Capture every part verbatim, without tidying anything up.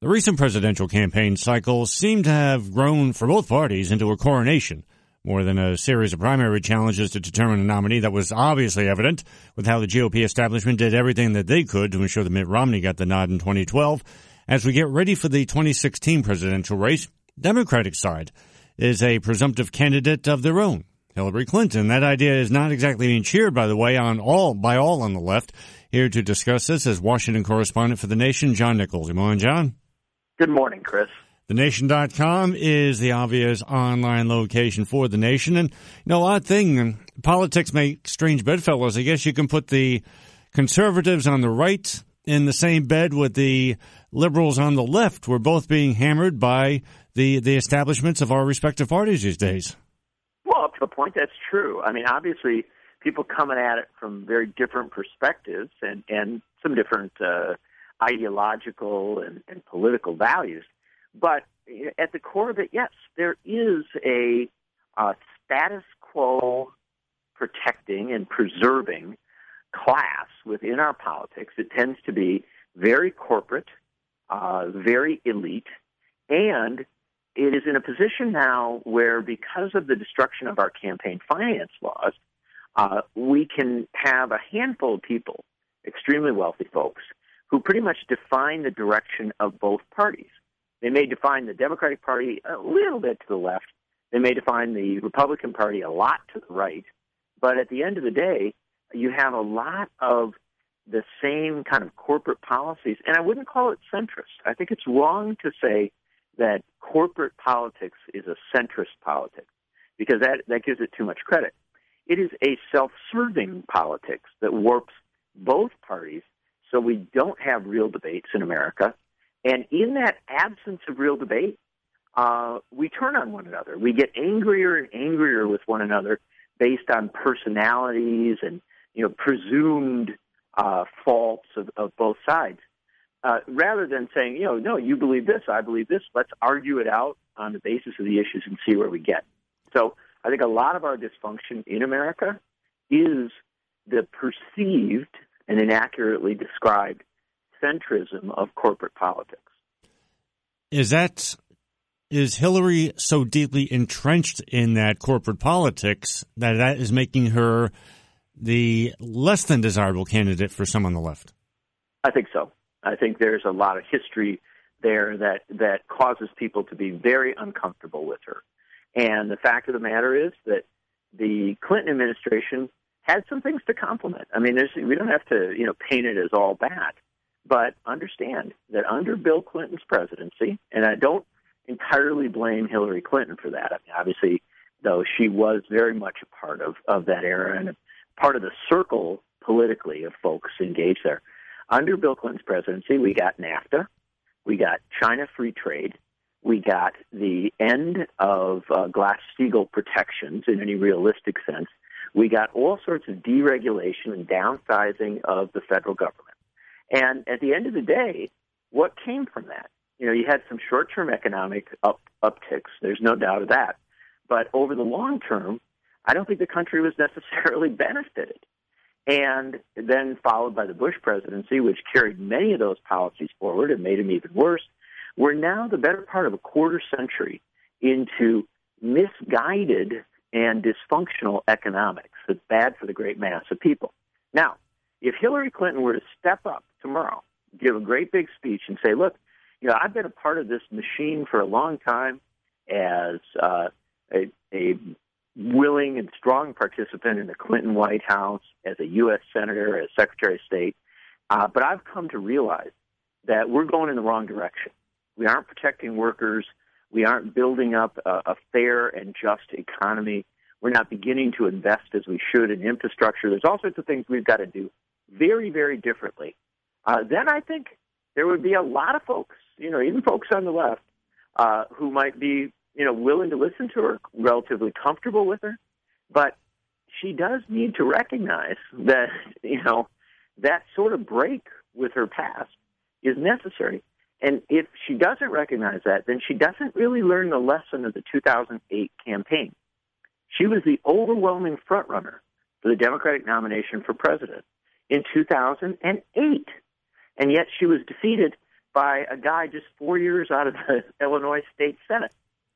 The recent presidential campaign cycle seemed to have grown for both parties into a coronation, more than a series of primary challenges to determine a nominee. That was obviously evident with how the G O P establishment did everything that they could to ensure that Mitt Romney got the nod in twenty twelve. As we get ready for the twenty sixteen presidential race, Democratic side is a presumptive candidate of their own, Hillary Clinton. That idea is not exactly being cheered, by the way, on all by all on the left. Here to discuss this is Washington correspondent for The Nation, John Nichols. Good morning, John. Good morning, Chris. The Nation dot com is the obvious online location for The Nation. And, you know, odd thing, politics make strange bedfellows. I guess you can put the conservatives on the right in the same bed with the liberals on the left. We're both being hammered by the, the establishments of our respective parties these days. Well, up to a point, that's true. I mean, obviously, people coming at it from very different perspectives and, and some different uh, ideological and, and political values. But at the core of it, yes, there is a uh, status quo protecting and preserving class within our politics. It tends to be very corporate, uh, very elite, and it is in a position now where, because of the destruction of our campaign finance laws, uh, we can have a handful of people, extremely wealthy folks, who pretty much define the direction of both parties. They may define the Democratic Party a little bit to the left. They may define the Republican Party a lot to the right. But at the end of the day, you have a lot of the same kind of corporate policies. And I wouldn't call it centrist. I think it's wrong to say that corporate politics is a centrist politics, because that, that gives it too much credit. It is a self-serving politics that warps both parties so we don't have real debates in America. And in that absence of real debate, uh, we turn on one another. We get angrier and angrier with one another based on personalities and, you know, presumed uh, faults of, of both sides. Uh, rather than saying, you know, no, you believe this, I believe this, let's argue it out on the basis of the issues and see where we get. So I think a lot of our dysfunction in America is the perceived and inaccurately described centrism of corporate politics. Is that, is Hillary so deeply entrenched in that corporate politics that that is making her the less than desirable candidate for some on the left? I think so. I think there's a lot of history there that, that causes people to be very uncomfortable with her. And the fact of the matter is that the Clinton administration had some things to compliment. I mean, there's, we don't have to, you know, paint it as all bad. But understand that under Bill Clinton's presidency, and I don't entirely blame Hillary Clinton for that. I mean, obviously, though, she was very much a part of, of that era and a part of the circle politically of folks engaged there. Under Bill Clinton's presidency, we got NAFTA, we got China free trade, we got the end of uh, Glass-Steagall protections in any realistic sense. We got all sorts of deregulation and downsizing of the federal government. And at the end of the day, what came from that? You know, you had some short-term economic up, upticks. There's no doubt of that. But over the long term, I don't think the country was necessarily benefited. And then followed by the Bush presidency, which carried many of those policies forward and made them even worse. We're now the better part of a quarter century into misguided and dysfunctional economics that's bad for the great mass of people. Now, if Hillary Clinton were to step up tomorrow, give a great big speech and say, look, you know, I've been a part of this machine for a long time as uh, a, a willing and strong participant in the Clinton White House, as a U S senator, as Secretary of State, uh, but I've come to realize that we're going in the wrong direction. We aren't protecting workers. We aren't building up a, a fair and just economy. We're not beginning to invest as we should in infrastructure. There's all sorts of things we've got to do very, very differently. Uh, then I think there would be a lot of folks, you know, even folks on the left, uh, who might be, you know, willing to listen to her, relatively comfortable with her. But she does need to recognize that, you know, that sort of break with her past is necessary. And if she doesn't recognize that, then she doesn't really learn the lesson of the two thousand eight campaign. She was the overwhelming frontrunner for the Democratic nomination for president in two thousand eight. And yet she was defeated by a guy just four years out of the Illinois State Senate.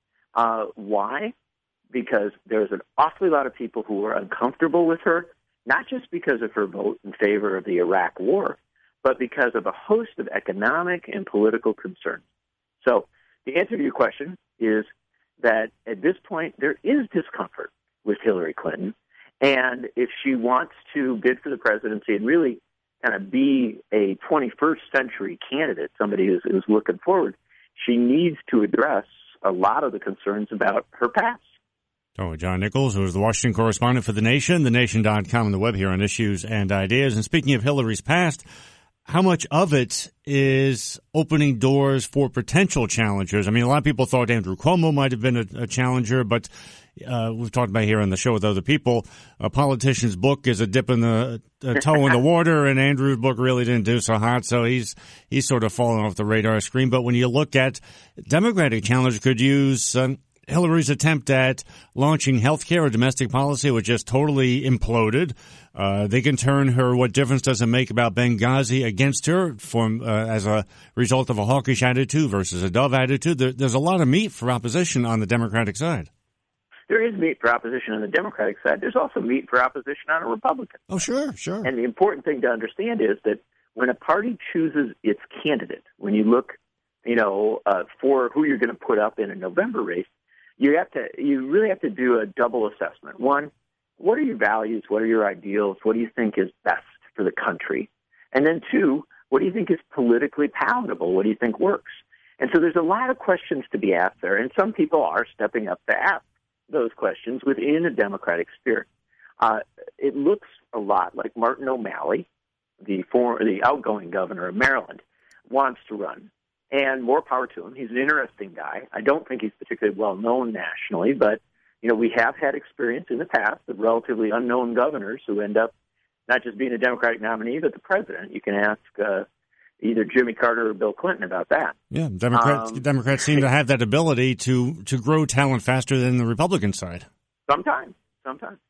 Uh, why? Because there's an awfully lot of people who are uncomfortable with her, not just because of her vote in favor of the Iraq War, but because of a host of economic and political concerns. So the answer to your question is that at this point there is discomfort with Hillary Clinton, and if she wants to bid for the presidency and really kind of be a twenty-first century candidate, somebody who's, who's looking forward, she needs to address a lot of the concerns about her past. So John Nichols, who is the Washington correspondent for The Nation, the nation dot com, and the web here on Issues and Ideas. And speaking of Hillary's past, how much of it is opening doors for potential challengers? I mean, a lot of people thought Andrew Cuomo might have been a, a challenger, but uh, we've talked about here on the show with other people, a politician's book is a dip in the a toe in the water, and Andrew's book really didn't do so hot, so he's he's sort of fallen off the radar screen. But when you look at Democratic challengers could use um, Hillary's attempt at launching health care or domestic policy, which just totally imploded. Uh, they can turn her what difference does it make about Benghazi against her from, uh, as a result of a hawkish attitude versus a dove attitude. There, there's a lot of meat for opposition on the Democratic side. There is meat for opposition on the Democratic side. There's also meat for opposition on a Republican. Oh, sure, sure. And the important thing to understand is that when a party chooses its candidate, when you look, you know, uh, for who you're going to put up in a November race, You have to. You really have to do a double assessment. One, what are your values? What are your ideals? What do you think is best for the country? And then two, what do you think is politically palatable? What do you think works? And so there's a lot of questions to be asked there, and some people are stepping up to ask those questions within a Democratic spirit. Uh, it looks a lot like Martin O'Malley, the former, the outgoing governor of Maryland, wants to run. And more power to him. He's an interesting guy. I don't think he's particularly well known nationally, but you know we have had experience in the past of relatively unknown governors who end up not just being a Democratic nominee, but the president. You can ask uh, either Jimmy Carter or Bill Clinton about that. Yeah, Democrats um, Democrats seem to have that ability to to grow talent faster than the Republican side. Sometimes, sometimes,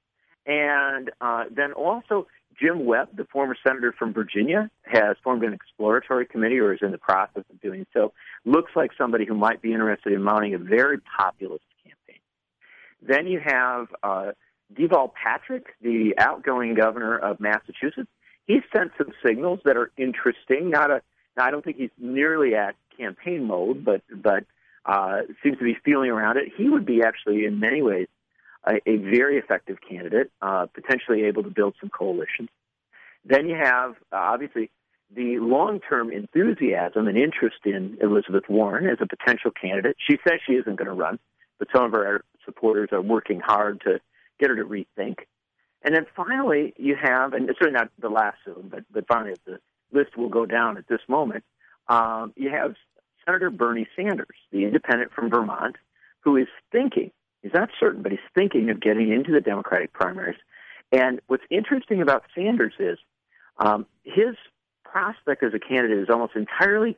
and uh, then also. Jim Webb, the former senator from Virginia, has formed an exploratory committee or is in the process of doing so. Looks like somebody who might be interested in mounting a very populist campaign. Then you have uh, Deval Patrick, the outgoing governor of Massachusetts. He's sent some signals that are interesting. Not a, I don't think he's nearly at campaign mode, but but uh, seems to be feeling around it. He would be actually, in many ways, A, a very effective candidate, uh, potentially able to build some coalitions. Then you have, uh, obviously, the long-term enthusiasm and interest in Elizabeth Warren as a potential candidate. She says she isn't going to run, but some of her supporters are working hard to get her to rethink. And then finally, you have, and it's certainly not the last soon, but, but finally the list will go down at this moment, um, you have Senator Bernie Sanders, the independent from Vermont, who is thinking, he's not certain, but he's thinking of getting into the Democratic primaries. And what's interesting about Sanders is um, his prospect as a candidate is almost entirely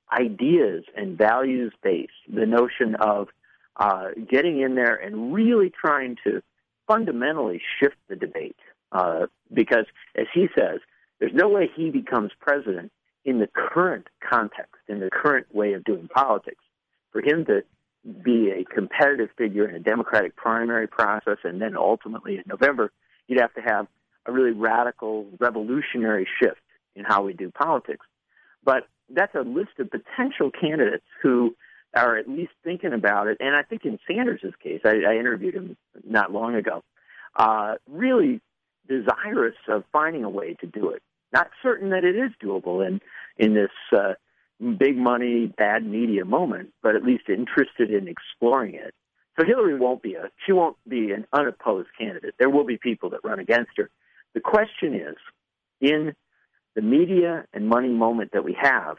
ideas and values-based, the notion of uh, getting in there and really trying to fundamentally shift the debate. Uh, because, as he says, there's no way he becomes president in the current context, in the current way of doing politics. For him to be a competitive figure in a Democratic primary process, and then ultimately in November, you'd have to have a really radical, revolutionary shift in how we do politics. But that's a list of potential candidates who are at least thinking about it. And I think in Sanders' case, I, I interviewed him not long ago, uh, really desirous of finding a way to do it. Not certain that it is doable in, in this uh, big money, bad media moment, but at least interested in exploring it. So Hillary won't be a, she won't be an unopposed candidate. There will be people that run against her. The question is, in the media and money moment that we have,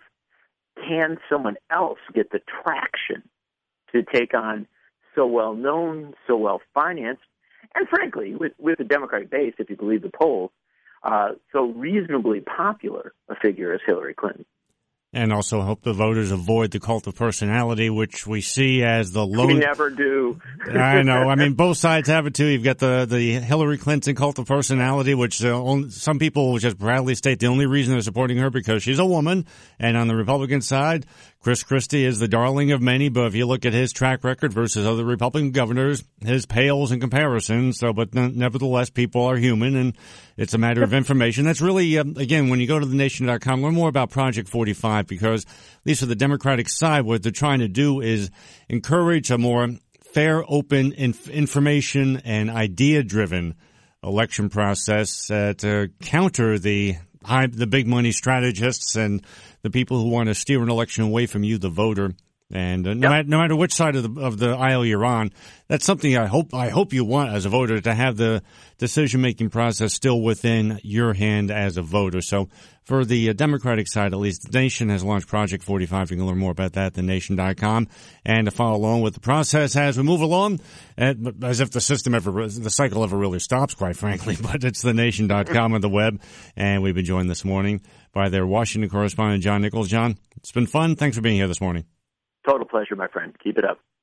can someone else get the traction to take on so well known, so well financed, and frankly, with, with the Democratic base, if you believe the polls, uh, so reasonably popular a figure as Hillary Clinton? And also hope the voters avoid the cult of personality, which we see as the low. We never do. I know. I mean, both sides have it too. You've got the, the Hillary Clinton cult of personality, which uh, only, some people will just proudly state the only reason they're supporting her because she's a woman. And on the Republican side, Chris Christie is the darling of many, but if you look at his track record versus other Republican governors, his pales in comparison. So, but nevertheless, people are human, and it's a matter of information. That's really, um, again, when you go to the nation dot com, learn more about Project forty-five, because at least for the Democratic side, what they're trying to do is encourage a more fair, open, inf- information and idea-driven election process uh, to counter the high, the big money strategists and the people who want to steer an election away from you, the voter. And uh, no, yep. matter, no matter which side of the of the aisle you're on, that's something I hope I hope you want as a voter, to have the decision making process still within your hand as a voter. So for the uh, Democratic side, at least, the Nation has launched Project forty-five. You can learn more about that at the nation dot com, and to follow along with the process as we move along, as if the system ever, the cycle ever really stops, quite frankly. But it's the nation dot com on the web, and we've been joined this morning by their Washington correspondent, John Nichols. John, it's been fun. Thanks for being here this morning. Total pleasure, my friend. Keep it up.